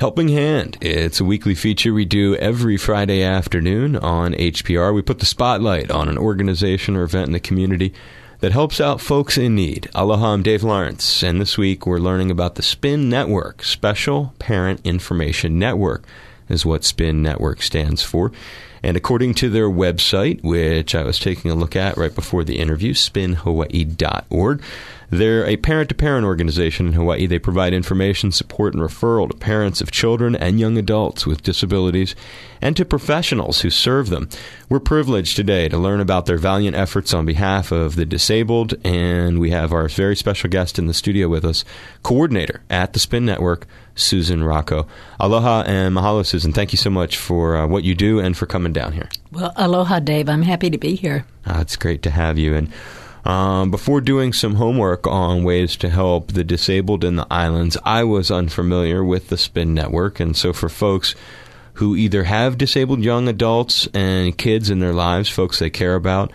Helping Hand. It's a weekly feature we do every Friday afternoon on HPR. We put the spotlight on an organization or event in the community that helps out folks in need. Aloha, I'm Dave Lawrence, and this week we're learning about the SPIN Network. Special Parent Information Network is what SPIN Network stands for. And according to their website, which I was taking a look at right before the interview, spinhawaii.org, they're a parent-to-parent organization in Hawaii. They provide information, support, and referral to parents of children and young adults with disabilities and to professionals who serve them. We're privileged today to learn about their valiant efforts on behalf of the disabled, and we have our very special guest in the studio with us, coordinator at the SPIN Network, Susan Rocco. Aloha and mahalo, Susan. Thank you so much for what you do and for coming down here. Well, aloha, Dave. I'm happy to be here. It's great to have you. And before doing some homework on ways to help the disabled in the islands, I was unfamiliar with the SPIN Network. And so for folks who either have disabled young adults and kids in their lives, folks they care about,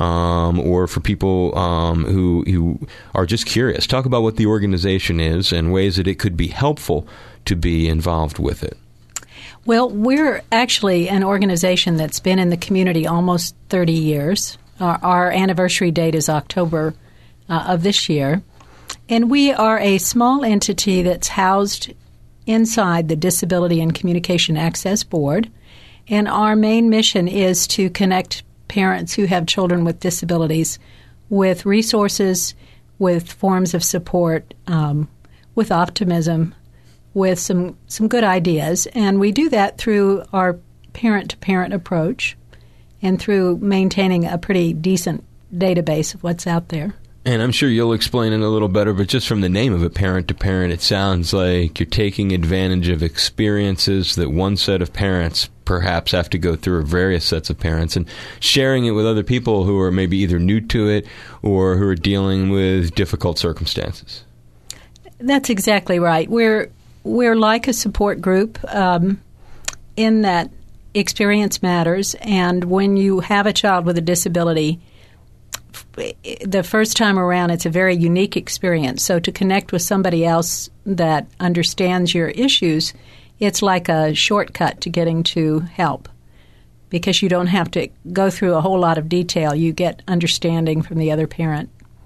or for people who are just curious, talk about what the organization is and ways that it could be helpful to be involved with it. Well, we're actually an organization that's been in the community almost 30 years. Our anniversary date is October of this year. And we are a small entity that's housed inside the Disability and Communication Access Board. And our main mission is to connect parents who have children with disabilities with resources, with forms of support, with optimism, with some good ideas. And we do that through our parent-to-parent approach and through maintaining a pretty decent database of what's out there. And I'm sure you'll explain it a little better, but just from the name of it, parent-to-parent, it sounds like you're taking advantage of experiences that one set of parents perhaps have to go through, or various sets of parents, and sharing it with other people who are maybe either new to it or who are dealing with difficult circumstances. That's exactly right. We're like a support group in that experience matters, and when you have a child with a disability, the first time around, it's a very unique experience. So to connect with somebody else that understands your issues, it's like a shortcut to getting to help because you don't have to go through a whole lot of detail. You get understanding from the other parent.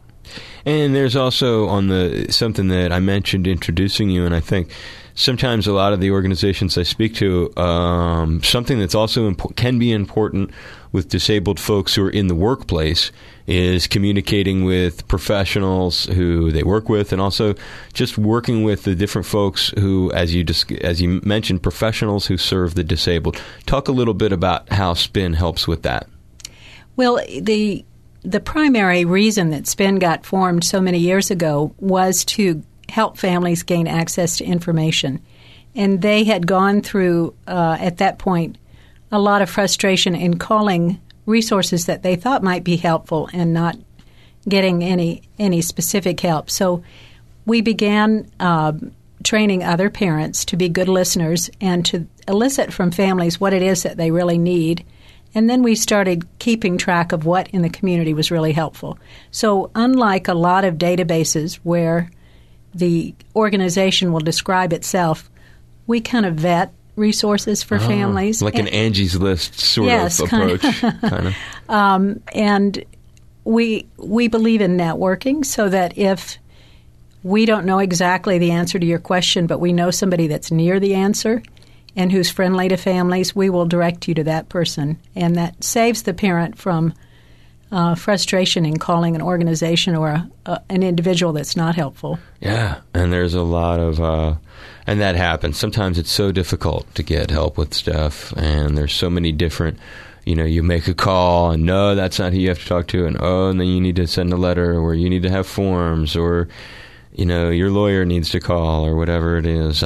And there's also something that I mentioned introducing you, and I think sometimes a lot of the organizations I speak to, something that's also can be important with disabled folks who are in the workplace is communicating with professionals who they work with, and also just working with the different folks who, as you mentioned, professionals who serve the disabled. Talk a little bit about how SPIN helps with that. Well, the primary reason that SPIN got formed so many years ago was to help families gain access to information. And they had gone through, at that point, a lot of frustration in calling resources that they thought might be helpful and not getting any specific help. So we began training other parents to be good listeners and to elicit from families what it is that they really need. And then we started keeping track of what in the community was really helpful. So unlike a lot of databases where the organization will describe itself, we kind of vet resources for families. Like an Angie's List sort of approach. Kind of. And we believe in networking so that if we don't know exactly the answer to your question, but we know somebody that's near the answer and who's friendly to families, we will direct you to that person. And that saves the parent from frustration in calling an organization or an individual that's not helpful. Yeah, and there's a lot of, and that happens. Sometimes it's so difficult to get help with stuff, and there's so many different, you make a call, and no, that's not who you have to talk to, and then you need to send a letter, or you need to have forms, or your lawyer needs to call or whatever it is.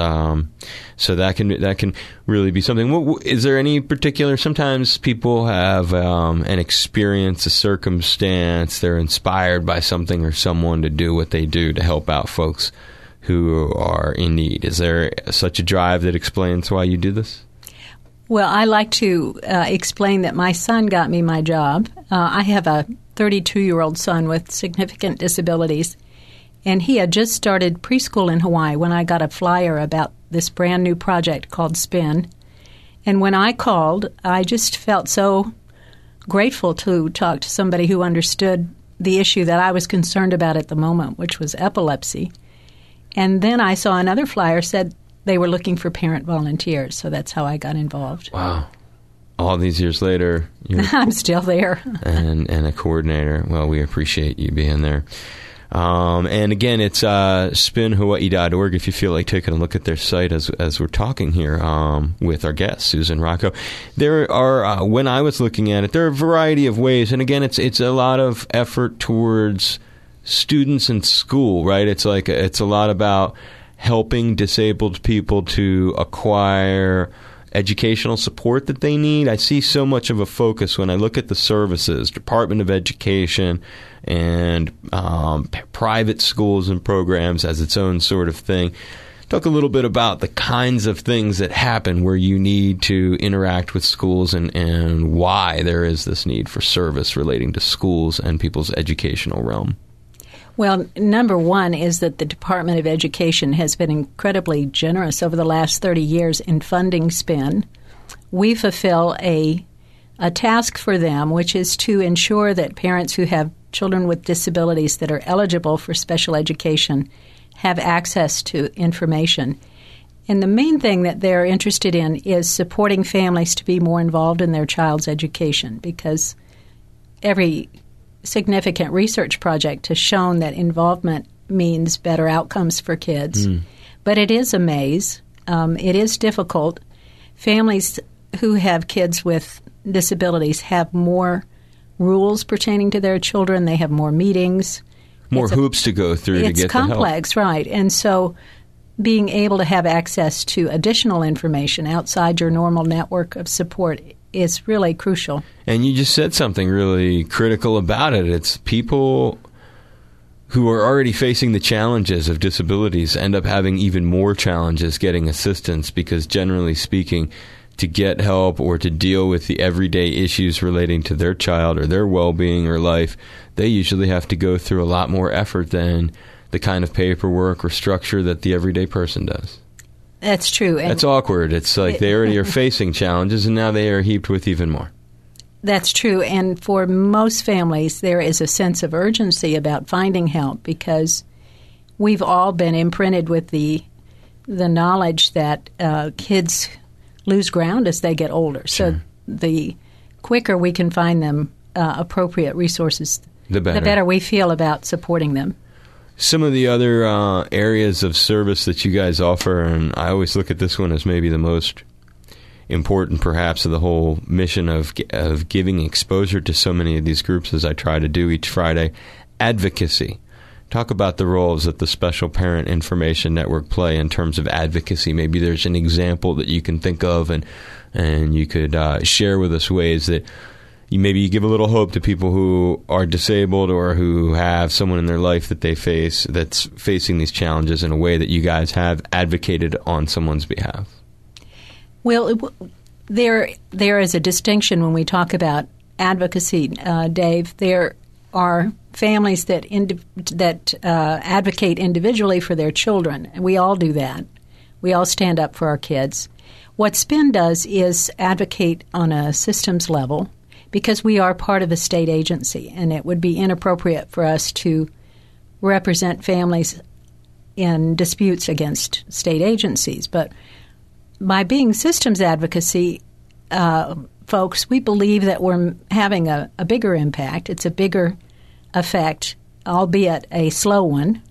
So that can really be something. Is there any particular? Sometimes people have an experience, a circumstance. They're inspired by something or someone to do what they do to help out folks who are in need. Is there such a drive that explains why you do this? Well, I like to explain that my son got me my job. I have a 32-year-old son with significant disabilities. And he had just started preschool in Hawaii when I got a flyer about this brand new project called SPIN. And when I called, I just felt so grateful to talk to somebody who understood the issue that I was concerned about at the moment, which was epilepsy. And then I saw another flyer said they were looking for parent volunteers, so that's how I got involved. Wow. All these years later, I'm still there. and a coordinator. Well, we appreciate you being there. And again, it's spinhawaii.org if you feel like taking a look at their site as we're talking here with our guest, Susan Rocco. There are, when I was looking at it, there are a variety of ways. And again, it's a lot of effort towards students in school, right? It's a lot about helping disabled people to acquire educational support that they need. I see so much of a focus when I look at the services, Department of Education and private schools and programs as its own sort of thing. Talk a little bit about the kinds of things that happen where you need to interact with schools and why there is this need for service relating to schools and people's educational realm. Well, number one is that the Department of Education has been incredibly generous over the last 30 years in funding SPIN. We fulfill a task for them, which is to ensure that parents who have children with disabilities that are eligible for special education have access to information. And the main thing that they're interested in is supporting families to be more involved in their child's education, because every significant research project has shown that involvement means better outcomes for kids. But it is a maze. It is difficult. Families who have kids with disabilities have more rules pertaining to their children. They have more meetings. More hoops to go through to get the help. It's complex, right. And so being able to have access to additional information outside your normal network of support is really crucial. And you just said something really critical about it. It's people who are already facing the challenges of disabilities end up having even more challenges getting assistance because, generally speaking, to get help or to deal with the everyday issues relating to their child or their well-being or life, they usually have to go through a lot more effort than the kind of paperwork or structure that the everyday person does. That's true. And that's awkward. It's like they already are facing challenges, and now they are heaped with even more. That's true. And for most families, there is a sense of urgency about finding help because we've all been imprinted with the knowledge that kids lose ground as they get older. Sure. So the quicker we can find them appropriate resources, the better we feel about supporting them. Some of the other areas of service that you guys offer, and I always look at this one as maybe the most important perhaps of the whole mission of giving exposure to so many of these groups as I try to do each Friday, advocacy. Talk about the roles that the Special Parent Information Network play in terms of advocacy. Maybe there's an example that you can think of and you could share with us ways that you give a little hope to people who are disabled or who have someone in their life that they face that's facing these challenges in a way that you guys have advocated on someone's behalf. Well, there is a distinction when we talk about advocacy, Dave. There are families that advocate individually for their children, and we all do that. We all stand up for our kids. What SPIN does is advocate on a systems level, because we are part of a state agency, and it would be inappropriate for us to represent families in disputes against state agencies. But by being systems advocacy folks, we believe that we're having a bigger impact. It's a bigger effect, albeit a slow one.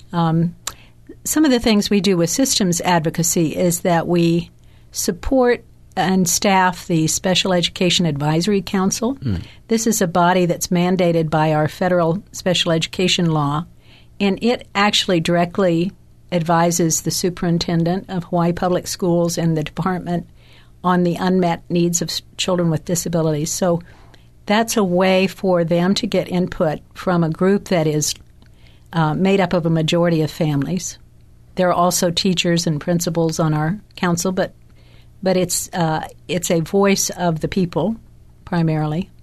Some of the things we do with systems advocacy is that we support and staff the Special Education Advisory Council. This is a body that's mandated by our federal special education law, and it actually directly advises the superintendent of Hawaii Public Schools and the department on the unmet needs of children with disabilities. So that's a way for them to get input from a group that is made up of a majority of families. There are also teachers and principals on our council, but it's a voice of the people primarily.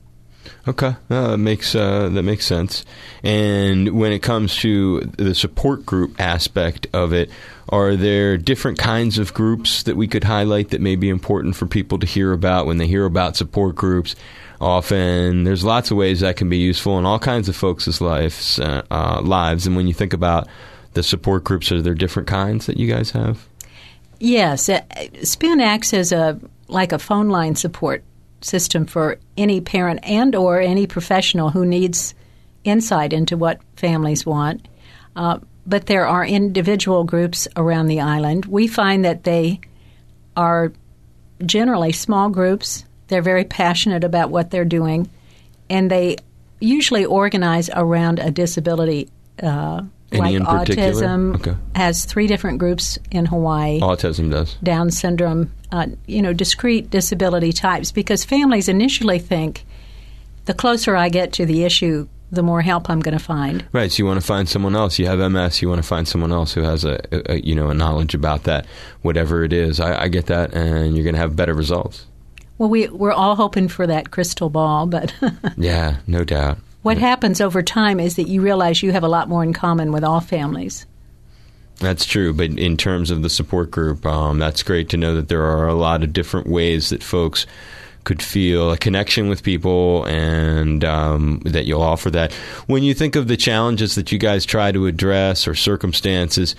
Okay, that makes sense. And when it comes to the support group aspect of it, are there different kinds of groups that we could highlight that may be important for people to hear about when they hear about support groups? Often, there's lots of ways that can be useful in all kinds of folks' lives. And when you think about the support groups, are there different kinds that you guys have? Yes, SPIN acts as a phone line support system for any parent and or any professional who needs insight into what families want. But there are individual groups around the island. We find that they are generally small groups. They're very passionate about what they're doing, and they usually organize around a disability. Any in particular? Autism has 3 different groups in Hawaii. Autism does. Down syndrome, discrete disability types, because families initially think the closer I get to the issue, the more help I'm going to find. Right, so you want to find someone else. You have MS, you want to find someone else who has a knowledge about that, whatever it is. I get that, and you're going to have better results. Well, we're all hoping for that crystal ball, but... Yeah, no doubt. What happens over time is that you realize you have a lot more in common with all families. That's true, but in terms of the support group, that's great to know that there are a lot of different ways that folks could feel a connection with people, and that you'll offer that. When you think of the challenges that you guys try to address or circumstances,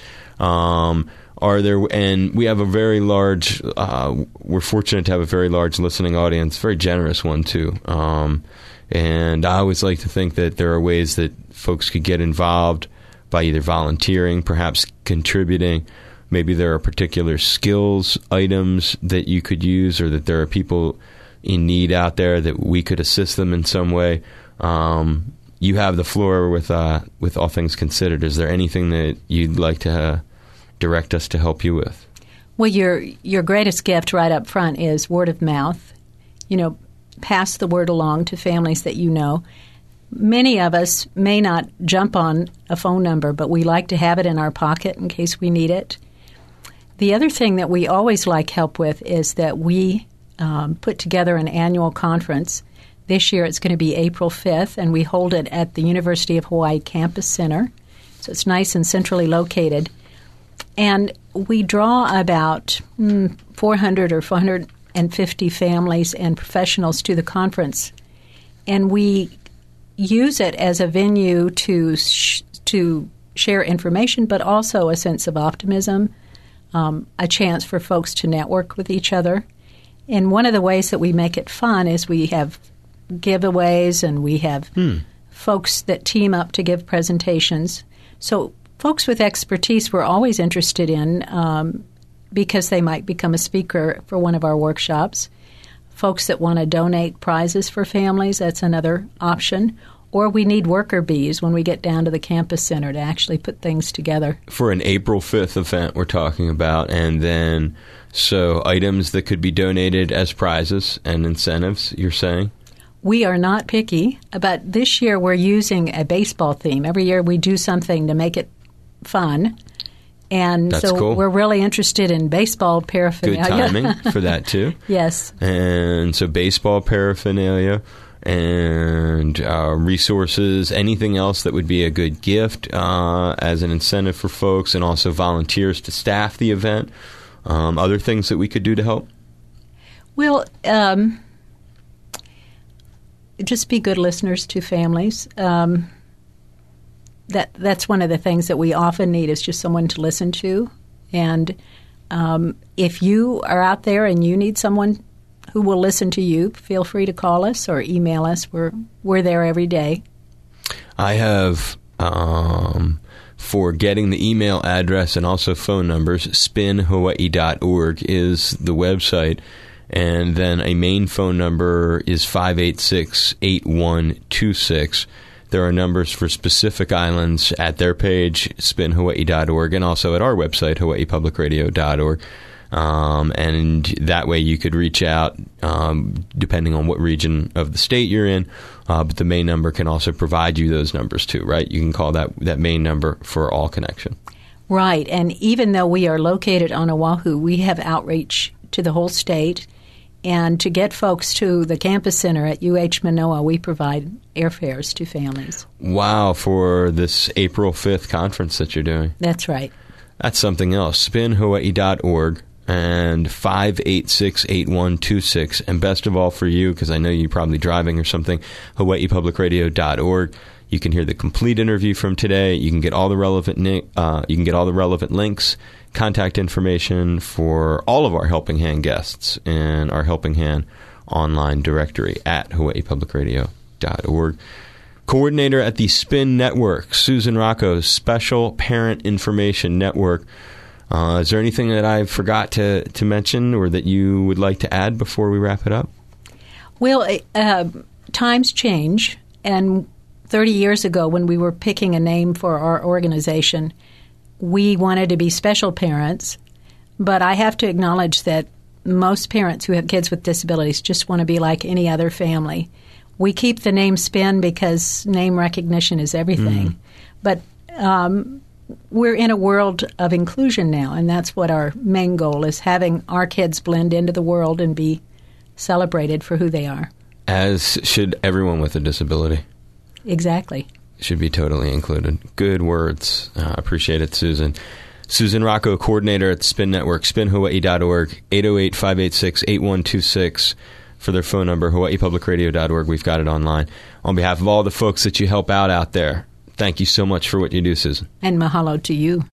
are there, and we have a very large, we're fortunate to have a very large listening audience, very generous one too. And I always like to think that there are ways that folks could get involved by either volunteering, perhaps contributing. Maybe there are particular skills items that you could use, or that there are people in need out there that we could assist them in some way. You have the floor with All Things Considered. Is there anything that you'd like to direct us to help you with? Well, your greatest gift right up front is word of mouth. Pass the word along to families that you know. Many of us may not jump on a phone number, but we like to have it in our pocket in case we need it. The other thing that we always like help with is that we put together an annual conference. This year it's going to be April 5th, and we hold it at the University of Hawaii Campus Center. So it's nice and centrally located. And we draw about 400 or 450 families and professionals to the conference. And we use it as a venue to share information, but also a sense of optimism, a chance for folks to network with each other. And one of the ways that we make it fun is we have giveaways, and we have folks that team up to give presentations. So folks with expertise we're always interested in because they might become a speaker for one of our workshops. Folks that want to donate prizes for families, that's another option. Or we need worker bees when we get down to the campus center to actually put things together. For an April 5th event we're talking about, and then so items that could be donated as prizes and incentives, you're saying? We are not picky, but this year we're using a baseball theme. Every year we do something to make it fun. And that's so cool. We're really interested in baseball paraphernalia. Good timing for that, too. Yes. And so baseball paraphernalia and resources, anything else that would be a good gift as an incentive for folks, and also volunteers to staff the event. Other things that we could do to help? Well, just be good listeners to families. That's one of the things that we often need, is just someone to listen to. And if you are out there and you need someone who will listen to you, feel free to call us or email us. We're there every day. I have, for getting the email address and also phone numbers, spinhawaii.org is the website. And then a main phone number is 586-8126. There are numbers for specific islands at their page, spinhawaii.org, and also at our website, hawaiipublicradio.org. And that way you could reach out depending on what region of the state you're in. But the main number can also provide you those numbers too, right? You can call that main number for all connection. Right. And even though we are located on Oahu, we have outreach to the whole state. And to get folks to the campus center at UH Manoa, we provide airfares to families. Wow, for this April 5th conference that you're doing. That's right. That's something else. SpinHawaii.org and 586-8126. And best of all for you, because I know you're probably driving or something, HawaiiPublicRadio.org. You can hear the complete interview from today. You can get all the relevant links, contact information for all of our Helping Hand guests in our Helping Hand online directory at HawaiiPublicRadio.org. Coordinator at the SPIN Network, Susan Rocco, Special Parent Information Network. Is there anything that I forgot to mention or that you would like to add before we wrap it up? Well, times change, and 30 years ago when we were picking a name for our organization, we wanted to be special parents, but I have to acknowledge that most parents who have kids with disabilities just want to be like any other family. We keep the name SPIN because name recognition is everything. But we're in a world of inclusion now, and that's what our main goal is, having our kids blend into the world and be celebrated for who they are. As should everyone with a disability. Exactly. Should be totally included. Good words. Appreciate it, Susan. Susan Rocco, coordinator at the SPIN Network, spinhawaii.org, 808-586-8126 for their phone number, hawaiipublicradio.org. We've got it online. On behalf of all the folks that you help out there, thank you so much for what you do, Susan. And mahalo to you.